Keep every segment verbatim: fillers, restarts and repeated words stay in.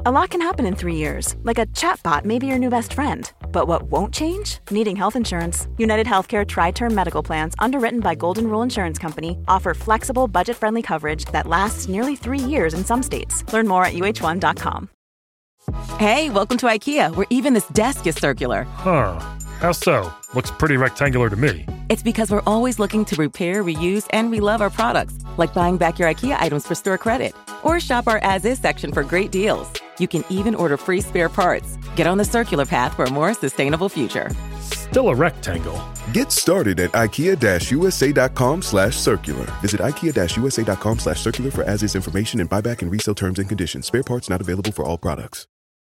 A lot can happen in three years, like a chatbot may be your new best friend. But what won't change? Needing health insurance. United Healthcare Tri-Term Medical Plans, underwritten by Golden Rule Insurance Company, offer flexible, budget-friendly coverage that lasts nearly three years in some states. Learn more at U H one dot com. Hey, welcome to IKEA, where even this desk is circular. Huh. How so? Looks pretty rectangular to me. It's because we're always looking to repair, reuse, and relove our products, like buying back your IKEA items for store credit. Or shop our as-is section for great deals. You can even order free spare parts. Get on the circular path for a more sustainable future. Still a rectangle. Get started at ikea-usa.com slash circular. Visit ikea-usa.com slash circular for as-is information and buyback and resale terms and conditions. Spare parts not available for all products.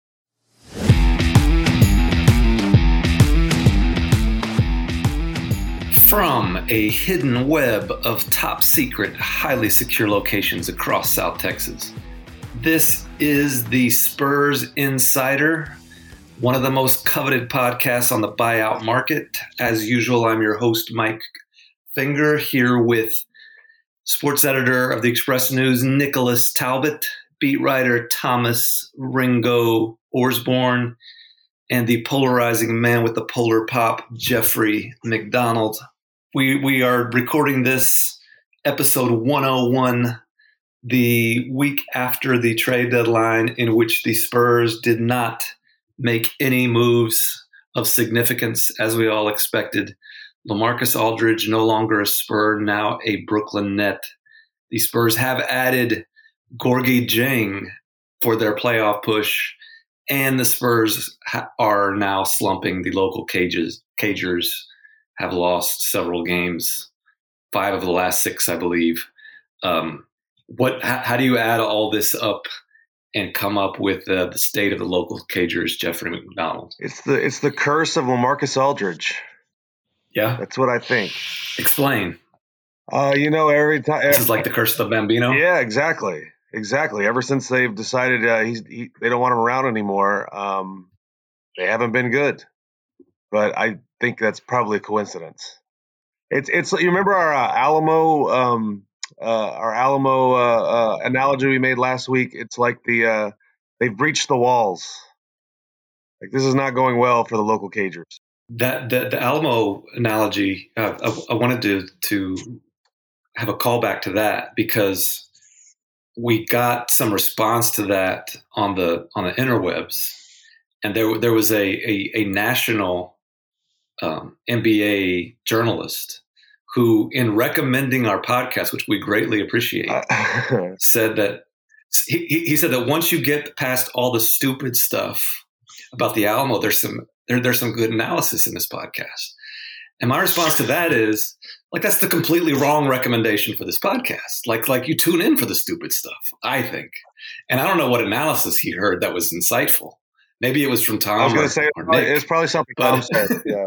From a hidden web of top secret, highly secure locations across South Texas, this is the Spurs Insider, one of the most coveted podcasts on the buyout market. As usual, I'm your host, Mike Finger, here with sports editor of the Express News, Nicholas Talbot, beat writer Thomas Ringo Orsborn, and the polarizing man with the polar pop, Jeffrey McDonald. We we are recording this episode one oh one the week after the trade deadline, in which the Spurs did not make any moves of significance, as we all expected. LaMarcus Aldridge, no longer a Spur, now a Brooklyn Net. The Spurs have added Gorgui Dieng for their playoff push, and the Spurs ha- are now slumping. The local cages, Cagers have lost several games, five of the last six, I believe. Um, what? How, how do you add all this up and come up with uh, the state of the local Cagers, Jeffrey McDonald? It's the it's the curse of LaMarcus Aldridge. Yeah, that's what I think. Explain. Uh, you know, every time this is like the curse of the Bambino. Yeah, exactly, exactly. Ever since they've decided uh, he's he, they don't want him around anymore, um, they haven't been good. But I think that's probably a coincidence. It's it's you remember our uh, Alamo um, uh, our Alamo uh, uh, analogy we made last week. It's like the uh, they've breached the walls. Like, this is not going well for the local Cagers. That the, the Alamo analogy, uh, I, I wanted to to have a callback to that, because we got some response to that on the on the interwebs, and there there was a a, a national um, N B A journalist who, in recommending our podcast, which we greatly appreciate, uh, said that he, he said that once you get past all the stupid stuff about the Alamo, there's some there, there's some good analysis in this podcast. And my response to that is, like, that's the completely wrong recommendation for this podcast. Like, like you tune in for the stupid stuff, I think. And I don't know what analysis he heard that was insightful. Maybe it was from Tom. I was going to say or probably, Nick. It's probably something but, Tom said. Yeah.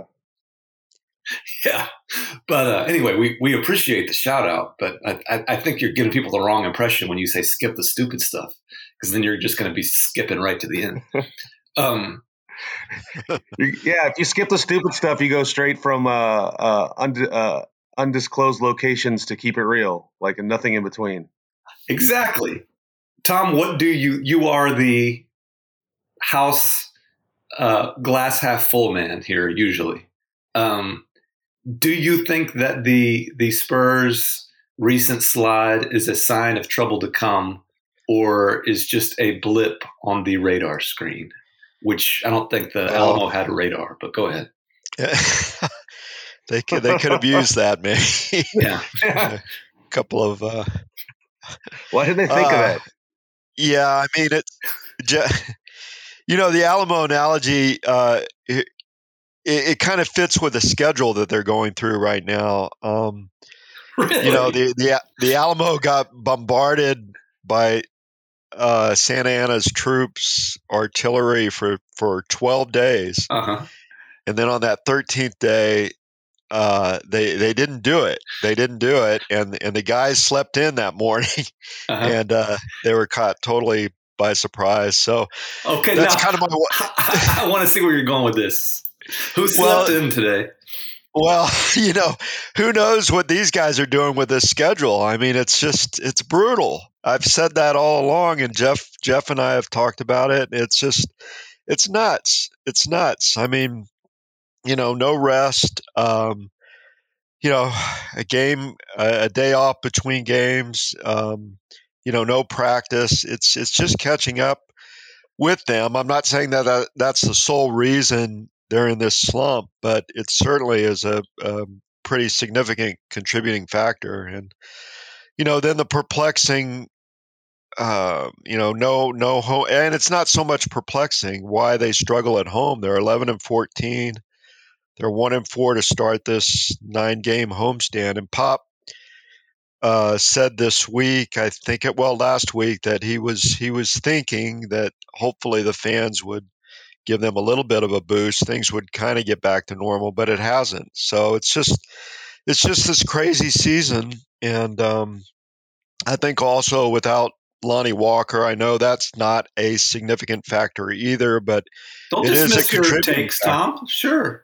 Yeah. But uh, anyway, we, we appreciate the shout out, but I, I, I think you're giving people the wrong impression when you say skip the stupid stuff, because then you're just going to be skipping right to the end. Um, yeah, if you skip the stupid stuff, you go straight from uh, uh, und- uh, undisclosed locations to keep it real, like nothing in between. Exactly. Tom, what do you, you are the house uh, glass half full man here usually. Um, do you think that the the Spurs' recent slide is a sign of trouble to come, or is just a blip on the radar screen? Which I don't think the Alamo oh. had a radar, but go ahead. they could they could have used that, maybe. Yeah. A couple of. Uh, Why did they think uh, of that? Yeah, I mean it. You know, the Alamo analogy. Uh, it, It, it kind of fits with the schedule that they're going through right now. Um, really? You know, the, the the Alamo got bombarded by uh, Santa Anna's troops, artillery for, for twelve days, uh-huh. and then on that thirteenth day, uh, they they didn't do it. They didn't do it, and and the guys slept in that morning, uh-huh. and uh, they were caught totally by surprise. So okay, that's now, kind of my. I, I want to see where you're going with this. Who slept well, in today? Well, you know, who knows what these guys are doing with this schedule? I mean, it's just it's brutal. I've said that all along, and Jeff Jeff and I have talked about it. It's just it's nuts. It's nuts. I mean, you know, no rest. Um, you know, a game, a, a day off between games. Um, you know, no practice. It's it's just catching up with them. I'm not saying that, that that's the sole reason they're in this slump, but it certainly is a, a pretty significant contributing factor. And you know, then the perplexing, uh, you know, no no home, and it's not so much perplexing why they struggle at home. They're eleven and fourteen. They're one and four to start this nine-game homestand. And Pop uh, said this week, I think it well last week, that he was he was thinking that hopefully the fans would give them a little bit of a boost. Things would kind of get back to normal, but it hasn't. So it's just it's just this crazy season, and um, I think also without Lonnie Walker, I know that's not a significant factor either, but don't it is a dismiss your contributing takes, factor. Tom. Sure.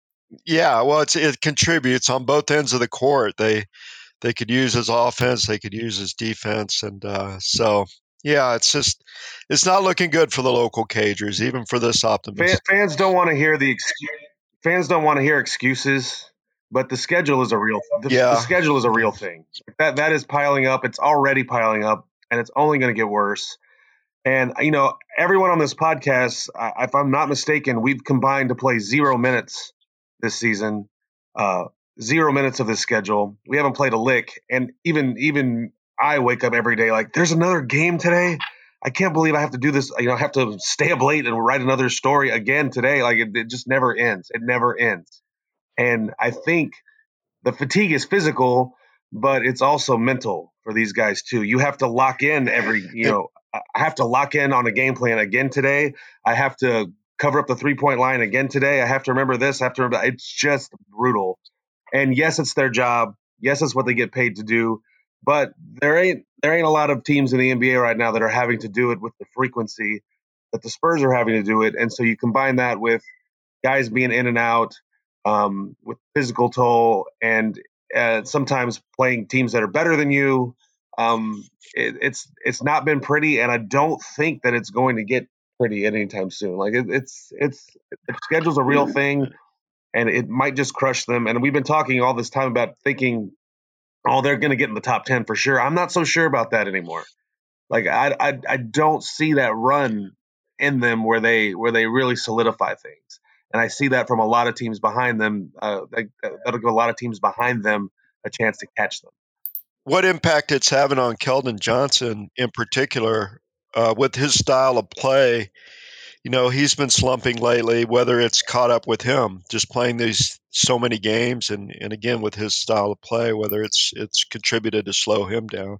Yeah, well, it's, it contributes on both ends of the court. They they could use his offense, they could use his defense, and uh, so yeah, it's just it's not looking good for the local Cagers, even for this optimist. Fans don't want to hear the excuse. Fans don't want to hear excuses, but the schedule is a real. The, yeah. the schedule is a real thing. That that is piling up. It's already piling up, and it's only going to get worse. And you know, everyone on this podcast, I, if I'm not mistaken, we've combined to play zero minutes this season. Uh, zero minutes of this schedule. We haven't played a lick, and even even I wake up every day like, there's another game today. I can't believe I have to do this. You know, I have to stay up late and write another story again today. Like it, it just never ends. It never ends. And I think the fatigue is physical, but it's also mental for these guys too. You have to lock in every. You know, I have to lock in on a game plan again today. I have to cover up the three-point line again today. I have to remember this. I have to remember. It's just brutal. And yes, it's their job. Yes, it's what they get paid to do. But there ain't there ain't a lot of teams in the N B A right now that are having to do it with the frequency that the Spurs are having to do it. And so you combine that with guys being in and out, um, with physical toll, and uh, sometimes playing teams that are better than you. Um, it, it's it's not been pretty, and I don't think that it's going to get pretty anytime soon. Like it, it's it's the schedule's a real thing, and it might just crush them. And we've been talking all this time about thinking, oh, they're going to get in the top ten for sure. I'm not so sure about that anymore. Like I, I, I don't see that run in them where they where they really solidify things. And I see that from a lot of teams behind them. Uh, that'll give a lot of teams behind them a chance to catch them. What impact it's having on Keldon Johnson in particular uh, with his style of play? You know, he's been slumping lately, whether it's caught up with him, just playing these so many games, and, and again, with his style of play, whether it's it's contributed to slow him down.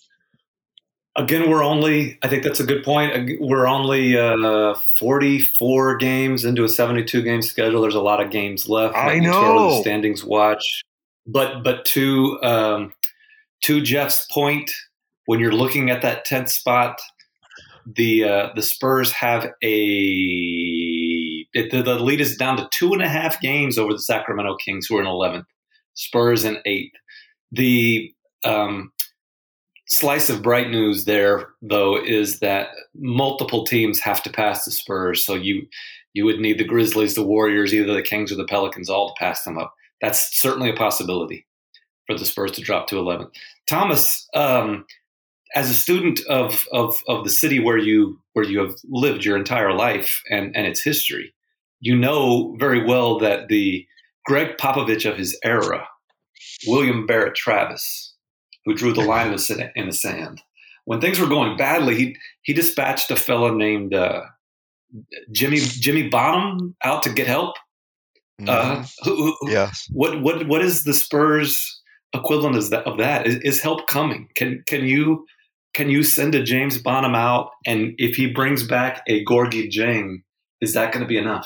Again, we're only, I think that's a good point. We're only uh, forty-four games into a seventy-two game schedule. There's a lot of games left. I know. The standings watch. But but to, um, to Jeff's point, when you're looking at that tenth spot, The uh, the Spurs have a it, the, the lead is down to two and a half games over the Sacramento Kings, who are in eleventh. Spurs in eighth. The um, slice of bright news there, though, is that multiple teams have to pass the Spurs. So you you would need the Grizzlies, the Warriors, either the Kings or the Pelicans, all to pass them up. That's certainly a possibility for the Spurs to drop to eleventh. Thomas. Um, As a student of, of of the city where you where you have lived your entire life and, and its history, you know very well that the Greg Popovich of his era, William Barrett Travis, who drew the line in the sand, when things were going badly, he he dispatched a fellow named uh, Jimmy Jimmy Bonham out to get help. Mm-hmm. Uh, who, who, yes. What what what is the Spurs equivalent of that? Of that? Is, is help coming? Can can you Can you send a James Bonham out, and if he brings back a Gorgui Dieng, is that going to be enough?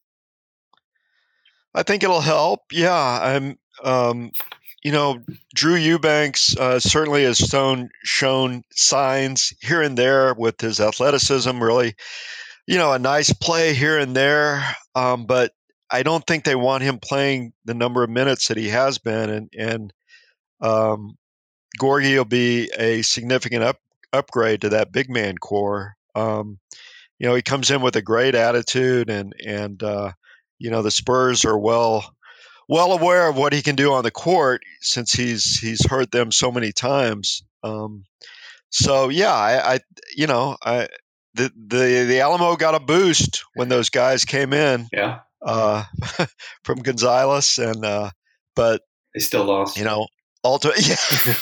I think it'll help. Yeah, I'm. Um, you know, Drew Eubanks uh, certainly has shown shown signs here and there with his athleticism. Really, you know, a nice play here and there. Um, but I don't think they want him playing the number of minutes that he has been, and and um, Gorgui will be a significant up, upgrade to that big man core. Um, you know, he comes in with a great attitude, and and uh, you know the Spurs are well well aware of what he can do on the court since he's he's hurt them so many times. Um, so yeah, I, I you know I the the the Alamo got a boost when those guys came in. Yeah. Uh, from Gonzalez, and uh, but they still lost. You know, ulti-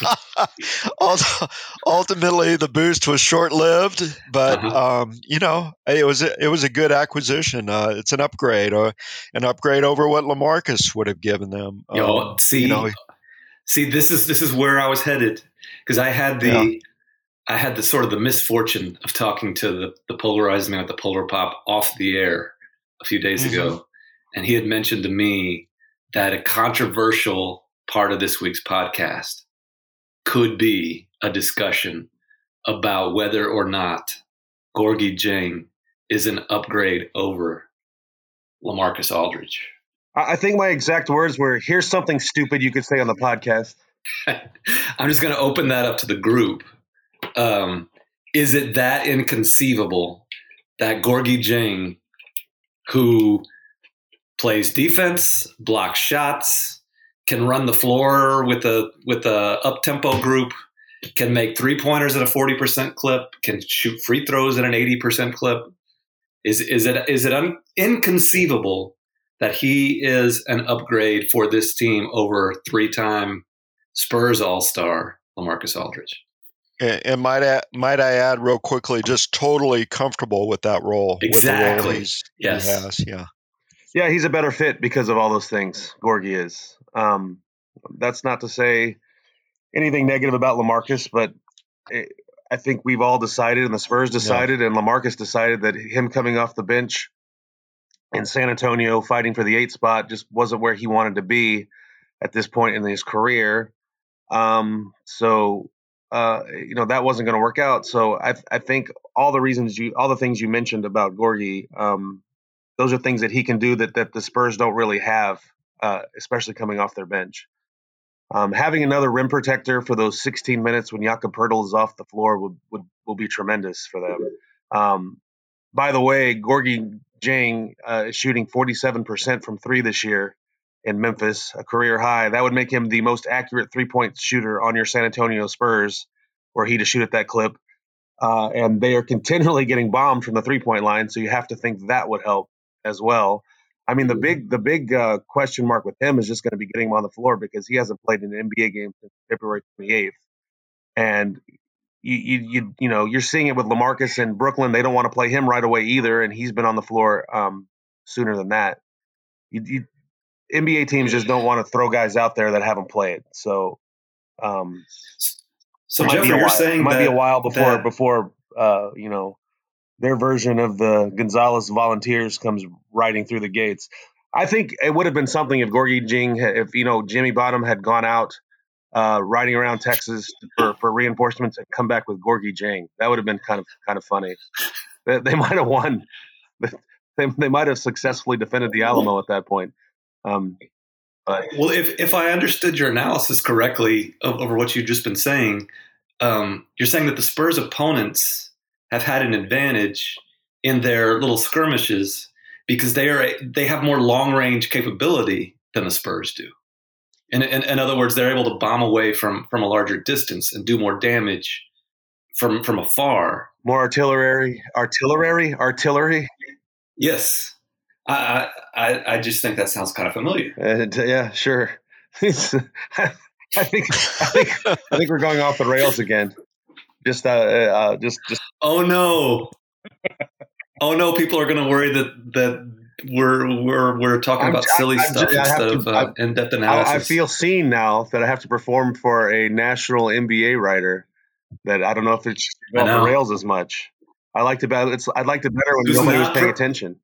yeah. ultimately the boost was short lived. But uh-huh. um, you know, it was a, it was a good acquisition. Uh, it's an upgrade, or an upgrade over what LaMarcus would have given them. Yo, um, see, you know, see, this is this is where I was headed, because I had the. Yeah. I had the sort of the misfortune of talking to the, the polarized man at the Polar Pop off the air a few days mm-hmm. ago. And he had mentioned to me that a controversial part of this week's podcast could be a discussion about whether or not Gorgui Dieng is an upgrade over LaMarcus Aldridge. I think my exact words were, here's something stupid you could say on the podcast. I'm just going to open that up to the group. Um, is it that inconceivable that Gorgui Dieng, who plays defense, blocks shots, can run the floor with a with a up-tempo group, can make three-pointers at a forty percent clip, can shoot free throws at an eighty percent clip? Is is it is it un, inconceivable that he is an upgrade for this team over three-time Spurs All-Star LaMarcus Aldridge? And, and might I, might I add real quickly, just totally comfortable with that role. Exactly. With the role he's, yes. he has. Yeah. Yeah, he's a better fit because of all those things. Gorgui is. Um, that's not to say anything negative about LaMarcus, but it, I think we've all decided, and the Spurs decided, yeah. and LaMarcus decided that him coming off the bench in San Antonio fighting for the eighth spot just wasn't where he wanted to be at this point in his career. Um, so. Uh, you know, that wasn't going to work out. So I, I think all the reasons you, all the things you mentioned about Gorgui, um, those are things that he can do that that the Spurs don't really have, uh, especially coming off their bench. Um, having another rim protector for those sixteen minutes when Jakob Poeltl is off the floor would would will be tremendous for them. Um, by the way, Gorgui Dieng uh, is shooting forty-seven percent from three this year in Memphis, a career high. That would make him the most accurate three-point shooter on your San Antonio Spurs, were he to shoot at that clip. Uh, and they are continually getting bombed from the three-point line, so you have to think that would help as well. I mean, the big the big uh, question mark with him is just going to be getting him on the floor, because he hasn't played in an N B A game since February twenty-eighth. And you you you, you know, you're seeing it with LaMarcus in Brooklyn. They don't want to play him right away either, and he's been on the floor um, sooner than that. You, you N B A teams just don't want to throw guys out there that haven't played. So, um, so Jeffrey, you're saying it might that, be a while before that, before uh, you know, their version of the Gonzalez Volunteers comes riding through the gates. I think it would have been something if Gorgui Dieng, if you know Jimmy Bottom had gone out uh, riding around Texas for, for reinforcements and come back with Gorgui Dieng. That would have been kind of kind of funny. They, they might have won. They, they might have successfully defended the Alamo at that point. Um, but. Well, if, if I understood your analysis correctly of, over what you've just been saying, um, you're saying that the Spurs opponents have had an advantage in their little skirmishes because they are they have more long range capability than the Spurs do. In, in, in other words, they're able to bomb away from, from a larger distance and do more damage from from afar. More artillery, artillery, artillery. Yes. I, I I just think that sounds kind of familiar. Uh, yeah, sure. I think I think I think we're going off the rails again. Just uh, uh just just. Oh no! Oh no! People are going to worry that that we're we're we're talking I'm, about silly I'm, stuff I'm, instead to, of uh, in-depth analysis. I, I feel seen now that I have to perform for a national N B A writer. That I don't know if it's off the rails as much. I like to bet it's. I'd like to better when Who's nobody was paying per- attention.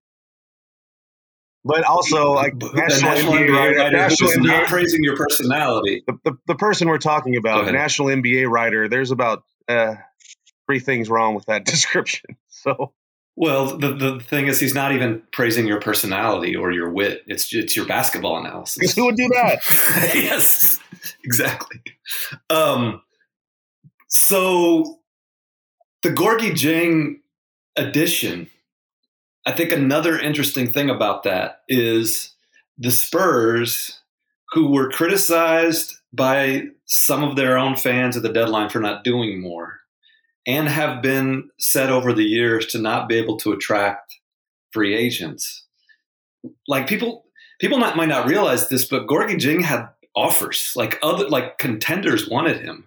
But also, like national, national N B A, writer, writer national who's N B A, not praising your personality. The, the, the person we're talking about, national N B A writer, there's about uh, three things wrong with that description. So, Well, the, the thing is, he's not even praising your personality or your wit. It's it's your basketball analysis. Who would do that? Yes, exactly. Um, so the Gorgui Dieng addition, I think another interesting thing about that is the Spurs, who were criticized by some of their own fans at the deadline for not doing more, and have been said over the years to not be able to attract free agents. Like people, people not, might not realize this, but Gorgui Dieng had offers. Like other, like contenders wanted him,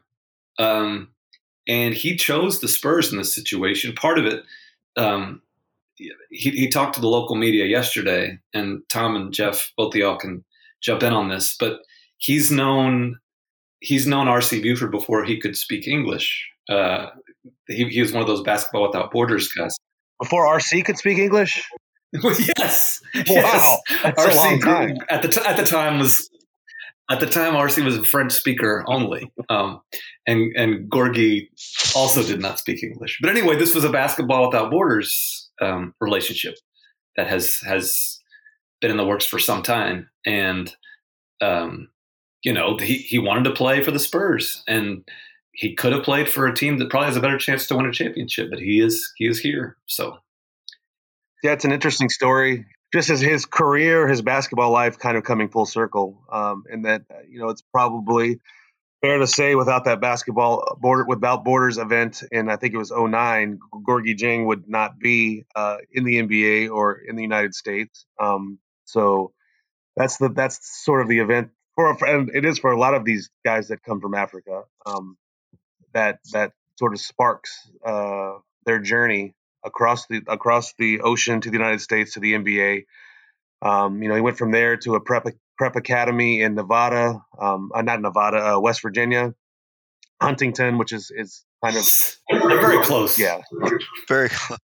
um, and he chose the Spurs in this situation. Part of it, um, he, he talked to the local media yesterday, and Tom and Jeff, both of y'all can jump in on this. But he's known he's known R C Buford before he could speak English. Uh, He, he was one of those Basketball Without Borders guys. Before R C could speak English? yes. Wow. Yes. That's R C a long time. At the, t- at the time was at the time R C was a French speaker only. Um, and, and Gorgui also did not speak English. But anyway, this was a Basketball Without Borders um, relationship that has has been in the works for some time. And um, you know, he, he wanted to play for the Spurs, and he could have played for a team that probably has a better chance to win a championship, but he is he is here. So, yeah, it's an interesting story. Just as his career, his basketball life, kind of coming full circle, um, and that uh, you know it's probably fair to say without that basketball border without borders event, and I think it was oh nine, Gorgui Dieng would not be uh, in the N B A or in the United States. Um, so that's the that's sort of the event for, and it is for a lot of these guys that come from Africa. Um, that that sort of sparks uh, their journey across the across the ocean to the United States to the N B A. Um, you know, he went from there to a prep prep academy in Nevada, um, uh, not Nevada, uh, West Virginia, Huntington, which is is kind of very close. Yeah, very close.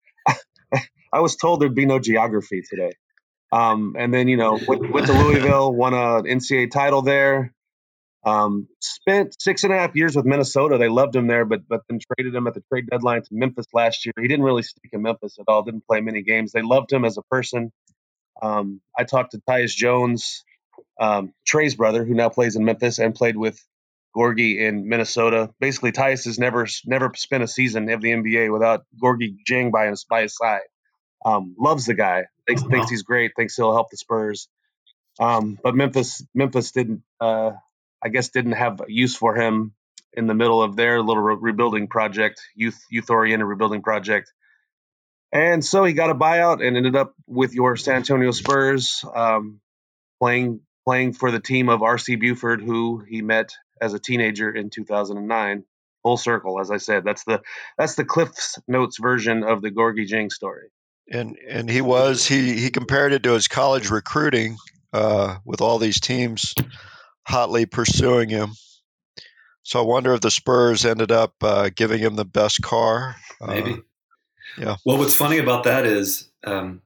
I was told there'd be no geography today. Um, and then you know went, went to Louisville, won a N C double A title there. Um, spent six and a half years with Minnesota. They loved him there, but but then traded him at the trade deadline to Memphis last year. He didn't really stick in Memphis at all. Didn't play many games. They loved him as a person. Um, I talked to Tyus Jones, um, Trey's brother, who now plays in Memphis and played with Gorgui in Minnesota. Basically, Tyus has never never spent a season of the N B A without Gorgui Dieng by his by his side. Um, loves the guy. Thinks wow. thinks he's great. Thinks he'll help the Spurs. Um, but Memphis Memphis didn't. Uh, I guess didn't have use for him in the middle of their little re- rebuilding project, youth youth oriented rebuilding project. And so he got a buyout and ended up with your San Antonio Spurs, um, playing playing for the team of R C Buford, who he met as a teenager in two thousand nine. Full circle, as I said. That's the that's the Cliff's Notes version of the Gorgui Dieng story. And and he was he he compared it to his college recruiting uh, with all these teams hotly pursuing him. So I wonder if the Spurs ended up uh, giving him the best car. Maybe. Uh, yeah. Well, what's funny about that is um,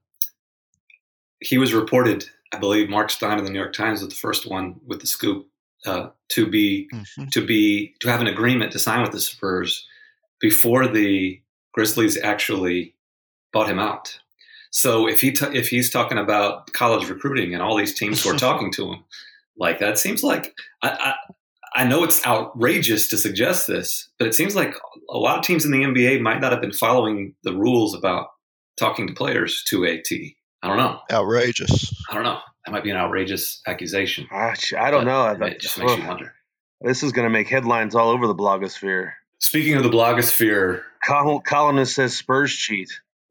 he was reported, I believe Mark Stein in the New York Times was the first one with the scoop uh, to be mm-hmm. to be to have an agreement to sign with the Spurs before the Grizzlies actually bought him out. So if he t- if he's talking about college recruiting and all these teams who are talking to him, like that seems like I, I I know it's outrageous to suggest this, but it seems like a lot of teams in the N B A might not have been following the rules about talking to players to a T. I don't know. Outrageous. I don't know. That might be an outrageous accusation. Gosh, I don't know. It just makes you wonder. This is going to make headlines all over the blogosphere. Speaking of the blogosphere, Col- columnist says Spurs cheat.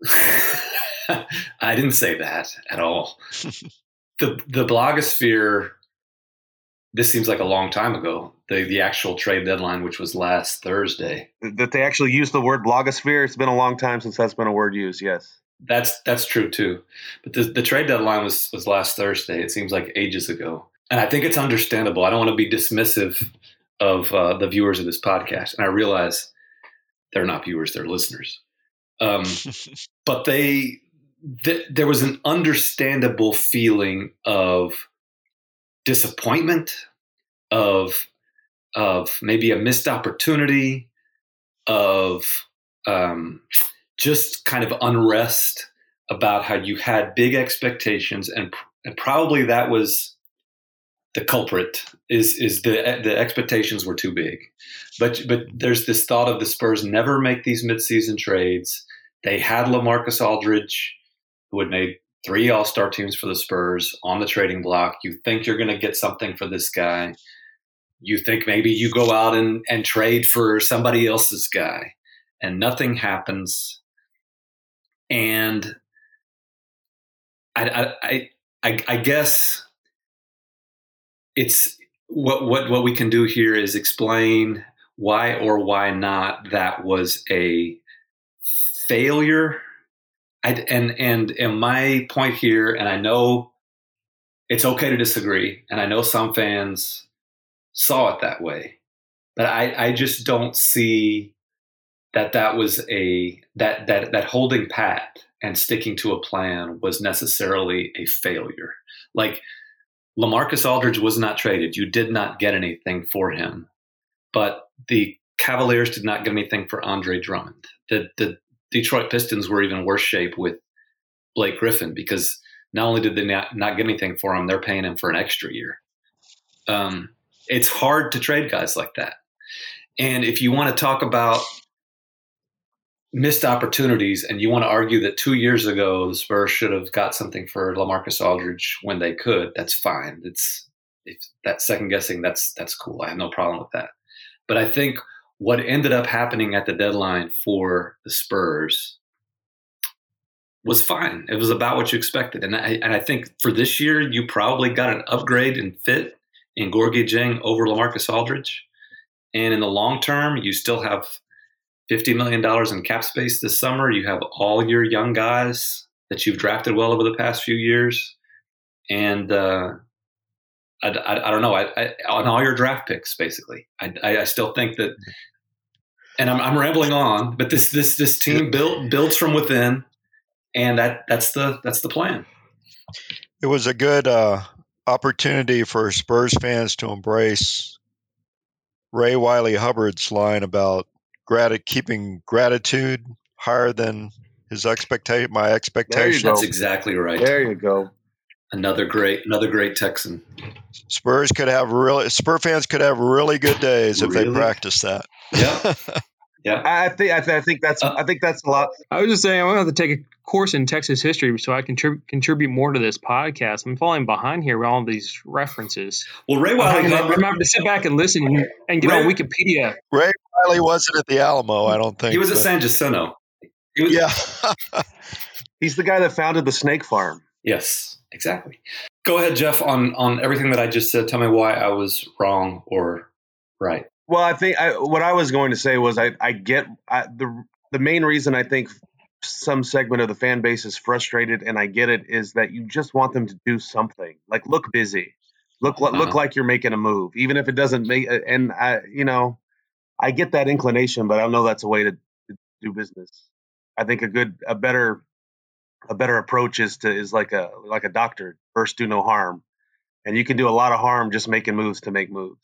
I didn't say that at all. the The blogosphere. This seems like a long time ago. The the actual trade deadline, which was last Thursday. That they actually used the word blogosphere. It's been a long time since that's been a word used. Yes, that's that's true too. But the the trade deadline was was last Thursday. It seems like ages ago, and I think it's understandable. I don't want to be dismissive of uh, the viewers of this podcast, and I realize they're not viewers; they're listeners. Um, but they th- there was an understandable feeling of disappointment, of of maybe a missed opportunity, of um, just kind of unrest about how you had big expectations, and, and probably that was the culprit. Is is the the expectations were too big, but but there's this thought of the Spurs never make these midseason trades. They had LaMarcus Aldridge, who had made three All-Star teams for the Spurs, on the trading block. You think you're going to get something for this guy. You think maybe you go out and, and trade for somebody else's guy, and nothing happens. And I, I, I, I guess it's what, what, what we can do here is explain why or why not that was a failure. I, and, and, and my point here, and I know it's okay to disagree, and I know some fans saw it that way, but I, I just don't see that that was a that that that holding pat and sticking to a plan was necessarily a failure. Like, LaMarcus Aldridge was not traded. You did not get anything for him, but the Cavaliers did not get anything for Andre Drummond. The the Detroit Pistons were even worse shape with Blake Griffin, because not only did they not, not get anything for him, they're paying him for an extra year. Um, it's hard to trade guys like that. And if you want to talk about missed opportunities, and you want to argue that two years ago the Spurs should have got something for LaMarcus Aldridge when they could, that's fine. It's, it's that second guessing. That's that's cool. I have no problem with that. But I think what ended up happening at the deadline for the Spurs was fine. It was about what you expected, and I and I think for this year you probably got an upgrade in fit in Gorgui Dieng over LaMarcus Aldridge, and in the long term you still have fifty million dollars in cap space this summer. You have all your young guys that you've drafted well over the past few years. And uh, I, I, I don't know, I, I, on all your draft picks, basically. I, I, I still think that, and I'm, I'm rambling on, but this this this team build, builds from within, and that that's the that's the plan. It was a good uh, opportunity for Spurs fans to embrace Ray Wiley Hubbard's line about Grat- keeping gratitude higher than his expectation. My expectation. That's exactly right. There you go. Another great, another great Texan. Spurs could have really. Spur fans could have really good days if Really? they practice that. Yeah, yeah. I think I, th- I think that's Uh, I think that's a lot. I was just saying, I'm going to have to take a course in Texas history so I can contrib- contribute more to this podcast. I'm falling behind here with all these references. Well, Ray I'm Wiley having, to, Hubbard, I'm having to sit back and listen and, and get Ray- on Wikipedia. Ray Wiley wasn't at the Alamo, I don't think. he was at but- San Jacinto. He was, Yeah. He's the guy that founded the snake farm. Yes, exactly. Go ahead, Jeff, on, on everything that I just said. Tell me why I was wrong or right. Well, I think I, what I was going to say was I, I get I, the the main reason I think some segment of the fan base is frustrated, and I get it, is that you just want them to do something, like look busy, look look Uh-huh. like you're making a move, even if it doesn't make. And I, you know, I get that inclination, but I don't know that's a way to, to do business. I think a good, a better, a better approach is to is like a like a doctor. First, do no harm, and you can do a lot of harm just making moves to make moves.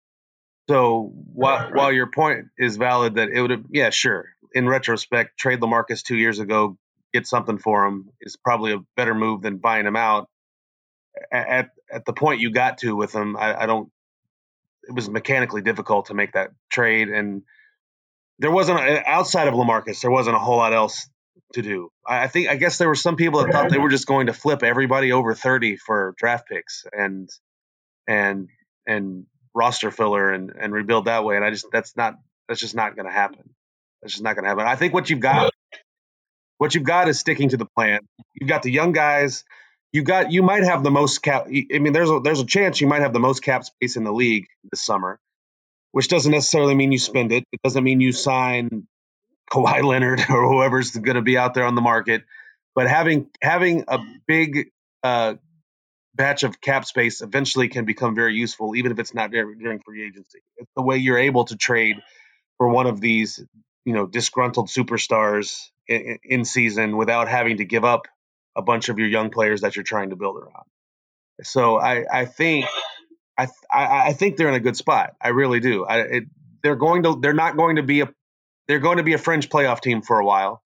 So while, Right. while your point is valid that it would have, yeah, sure. In retrospect, trade LaMarcus two years ago, get something for him is probably a better move than buying him out. At at the point you got to with him, I, I don't. It was mechanically difficult to make that trade, and there wasn't outside of LaMarcus, there wasn't a whole lot else to do. I, I think I guess there were some people that thought they were just going to flip everybody over thirty for draft picks and and and. roster filler and, and rebuild that way. And I just, that's not, that's just not going to happen. That's just not going to happen. I think what you've got, what you've got is sticking to the plan. You've got the young guys. You got, you might have the most cap. I mean, there's a, there's a chance you might have the most cap space in the league this summer, which doesn't necessarily mean you spend it. It doesn't mean you sign Kawhi Leonard or whoever's going to be out there on the market, but having, having a big, uh, batch of cap space eventually can become very useful, even if it's not during free agency. It's the way you're able to trade for one of these, you know, disgruntled superstars in, in season without having to give up a bunch of your young players that you're trying to build around. So I, I think, I, I, I think they're in a good spot. I really do. I, it, they're going to, they're not going to be a, they're going to be a fringe playoff team for a while.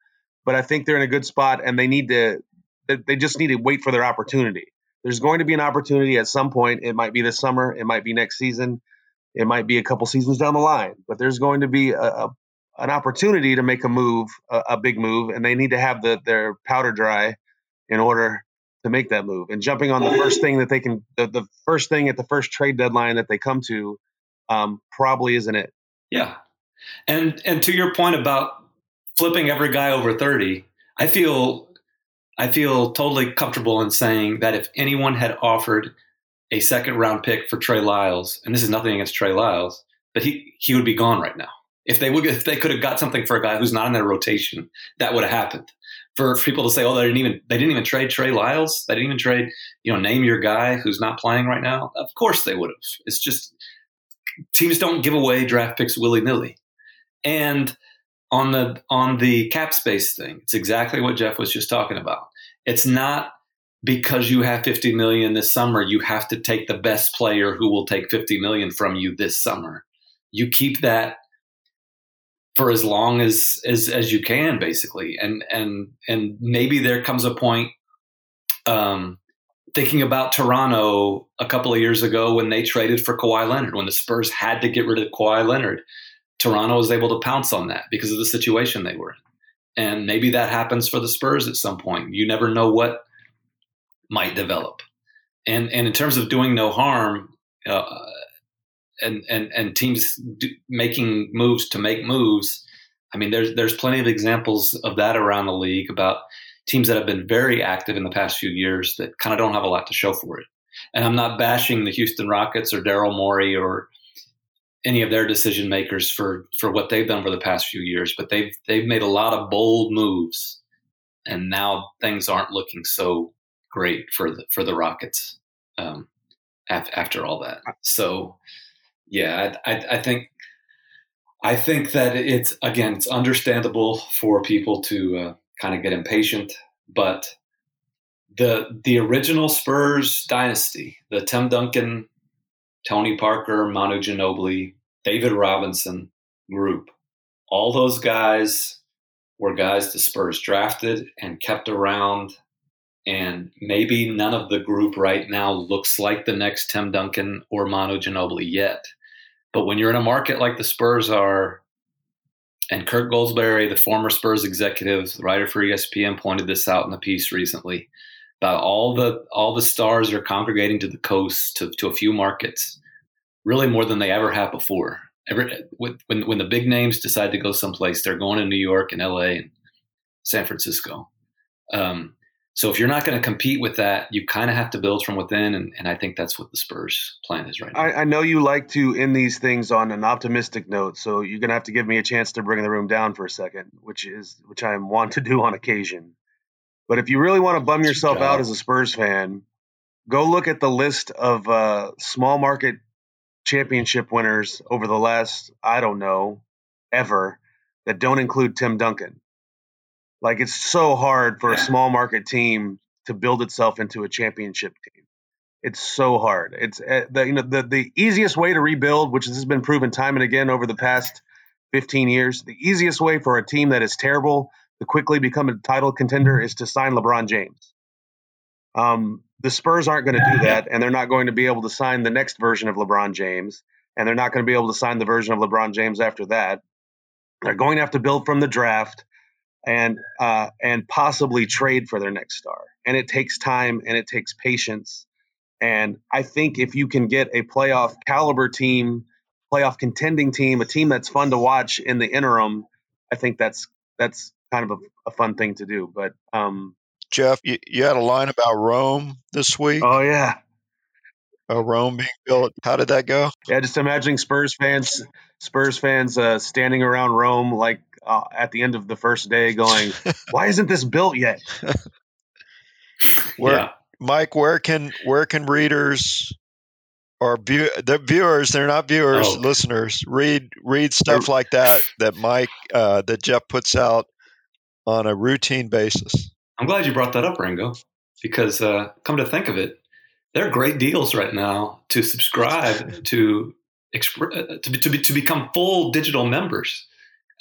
but I think they're in a good spot, and they need to. They just need to wait for their opportunity. There's going to be an opportunity at some point. It might be this summer. It might be next season. It might be a couple seasons down the line. But there's going to be a, a an opportunity to make a move, a, a big move, and they need to have the, their powder dry in order to make that move. And jumping on the first thing that they can, the, the first thing at the first trade deadline that they come to, um, probably isn't it. Yeah, and and to your point about flipping every guy over thirty, I feel I feel totally comfortable in saying that if anyone had offered a second round pick for Trey Lyles, and this is nothing against Trey Lyles, but he he would be gone right now. If they would, if they could have got something for a guy who's not in their rotation, that would have happened. For, for people to say, "Oh, they didn't even they didn't even trade Trey Lyles. They didn't even trade, you know, name your guy who's not playing right now." Of course they would have. It's just teams don't give away draft picks willy nilly. And on the on the cap space thing, it's exactly what Jeff was just talking about. It's not because you have fifty million dollars this summer, you have to take the best player who will take fifty million dollars from you this summer. You keep that for as long as, as as you can, basically. And and and maybe there comes a point, um, thinking about Toronto a couple of years ago when they traded for Kawhi Leonard, when the Spurs had to get rid of Kawhi Leonard, Toronto was able to pounce on that because of the situation they were in. And maybe that happens for the Spurs at some point. You never know what might develop. And and in terms of doing no harm, uh, and and and teams do, making moves to make moves, I mean, there's there's plenty of examples of that around the league about teams that have been very active in the past few years that kind of don't have a lot to show for it. And I'm not bashing the Houston Rockets or Daryl Morey or any of their decision makers for for what they've done over the past few years, but they've they've made a lot of bold moves, and now things aren't looking so great for the for the Rockets um, af- after all that. So. Yeah, I, I, I think I think that it's, again, it's understandable for people to uh, kind of get impatient, but the the original Spurs dynasty, the Tim Duncan, Tony Parker, Manu Ginobili, David Robinson group, all those guys were guys the Spurs drafted and kept around, and maybe none of the group right now looks like the next Tim Duncan or Manu Ginobili yet. But when you're in a market like the Spurs are, and Kurt Goldsberry, the former Spurs executive, the writer for E S P N, pointed this out in a piece recently, about all the all the stars are congregating to the coast, to, to a few markets, really more than they ever have before. Every, when when the big names decide to go someplace, they're going to New York and L A and San Francisco. Um, So if you're not going to compete with that, you kind of have to build from within, and, and I think that's what the Spurs plan is right now. I, I know you like to end these things on an optimistic note, so you're going to have to give me a chance to bring the room down for a second, which is which I want to do on occasion. But if you really want to bum yourself out as a Spurs fan, go look at the list of uh, small market championship winners over the last, I don't know, ever, that don't include Tim Duncan. Like, it's so hard for a small market team to build itself into a championship team. It's so hard. It's uh, the you know the the easiest way to rebuild, which has been proven time and again over the past fifteen years. The easiest way for a team that is terrible to quickly become a title contender is to sign LeBron James. Um, the Spurs aren't going to do that, and they're not going to be able to sign the next version of LeBron James, and they're not going to be able to sign the version of LeBron James after that. They're going to have to build from the draft. And uh, and possibly trade for their next star. And it takes time and it takes patience. And I think if you can get a playoff caliber team, playoff contending team, a team that's fun to watch in the interim, I think that's that's kind of a, a fun thing to do. But um, Jeff, you, you had a line about Rome this week. Oh yeah, uh, Rome being built. How did that go? Yeah, just imagining Spurs fans, Spurs fans uh, standing around Rome like. Uh, at the end of the first day going, why isn't this built yet? Where, yeah. Mike, where can where can readers or view, the viewers, they're not viewers, oh. listeners, read read stuff like that that Mike, uh, that Jeff puts out on a routine basis? I'm glad you brought that up, Ringo, because uh, come to think of it, there are great deals right now to subscribe to, exp- to, to, be, to become full digital members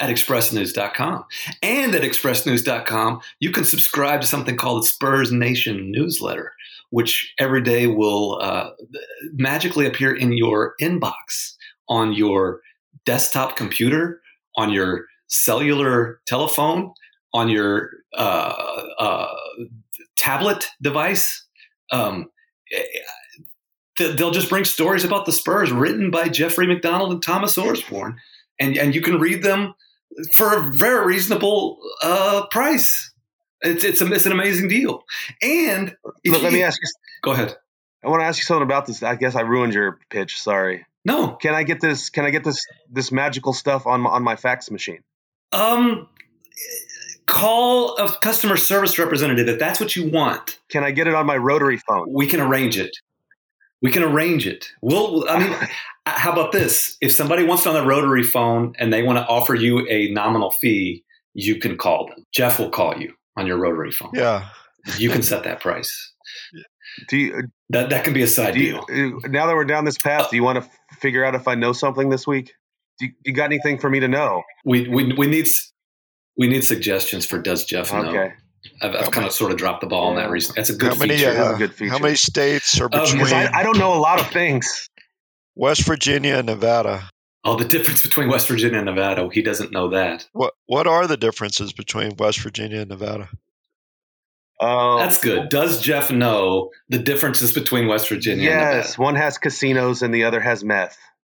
at express news dot com. And at express news dot com, you can subscribe to something called the Spurs Nation newsletter, which every day will uh, magically appear in your inbox on your desktop computer, on your cellular telephone, on your uh, uh, tablet device. Um, they'll just bring stories about the Spurs written by Jeffrey McDonald and Thomas Osborne, and, and you can read them for a very reasonable uh, price. It's it's, a, it's an amazing deal. And if Look, you, let me ask you. Go ahead. I want to ask you something about this. I guess I ruined your pitch. Sorry. No. Can I get this? Can I get this? This magical stuff on my, on my fax machine? Um, call a customer service representative if that's what you want. Can I get it on my rotary phone? We can arrange it. We can arrange it. We'll. I mean, how about this? If somebody wants it on their rotary phone and they want to offer you a nominal fee, you can call them. Jeff will call you on your rotary phone. Yeah. You can set that price. Do you, that that can be a side do deal. You, now that we're down this path, do you want to f- figure out if I know something this week? Do you, you got anything for me to know? We we we need we need suggestions for does Jeff know? Okay. I've, I've kind of sort of dropped the ball on that recently. That's a good how many, feature. uh, That's a good feature. How many states are Um, between I, I don't know a lot of things. West Virginia and Nevada? Oh, the difference between West Virginia and Nevada. He doesn't know that. What What are the differences between West Virginia and Nevada? Uh, That's good. Does Jeff know the differences between West Virginia and Nevada? Yes, one has casinos and the other has meth.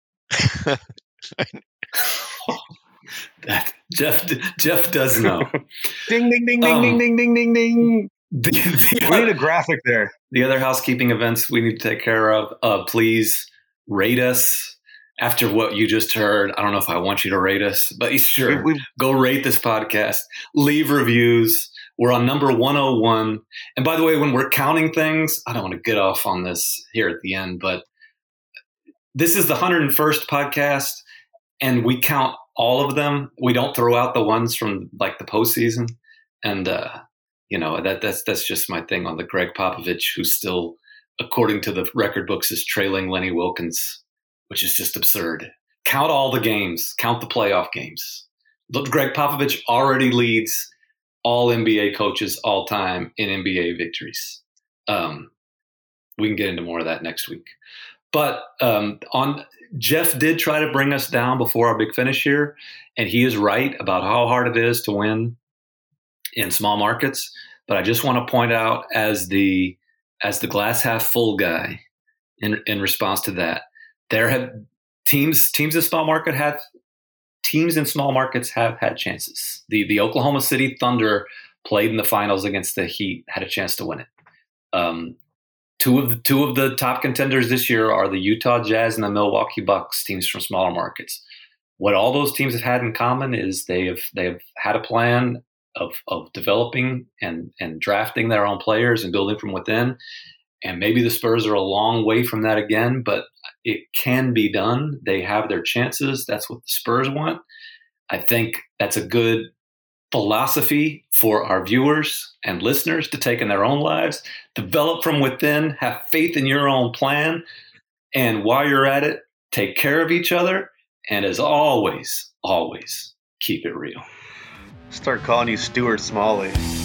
That Jeff Jeff does know. Ding ding ding ding Um, ding ding ding ding ding. The, the, We need a graphic there. the other housekeeping events we need to take care of. Uh, please rate us after what you just heard. I don't know if I want you to rate us, but sure, We- we've- go rate this podcast. Leave reviews. We're on number one oh one. And by the way, when we're counting things, I don't want to get off on this here at the end, but this is the one hundred first podcast, and we count all of them. We don't throw out the ones from like the postseason. And, uh, you know, that that's that's just my thing on the Greg Popovich, who's still, according to the record books, is trailing Lenny Wilkens, which is just absurd. Count all the games. Count the playoff games. Look, Greg Popovich already leads all N B A coaches all time in N B A victories. Um, we can get into more of that next week. But um, on Jeff did try to bring us down before our big finish here, and he is right about how hard it is to win in small markets. But I just want to point out, as the as the glass half full guy, in in response to that, there have teams teams in small market have teams in small markets have had chances. The the Oklahoma City Thunder played in the finals against the Heat, had a chance to win it. Um, two of the two of the top contenders this year are the Utah Jazz and the Milwaukee Bucks, teams from smaller markets. What all those teams have had in common is they have they have had a plan of of developing and and drafting their own players and building from within. And maybe the Spurs are a long way from that again, but it can be done. They have their chances. That's what the Spurs want. I think that's a good philosophy for our viewers and listeners to take in their own lives. Develop from within, have faith in your own plan. And while you're at it, take care of each other. And as always, always keep it real. Start calling you Stuart Smalley.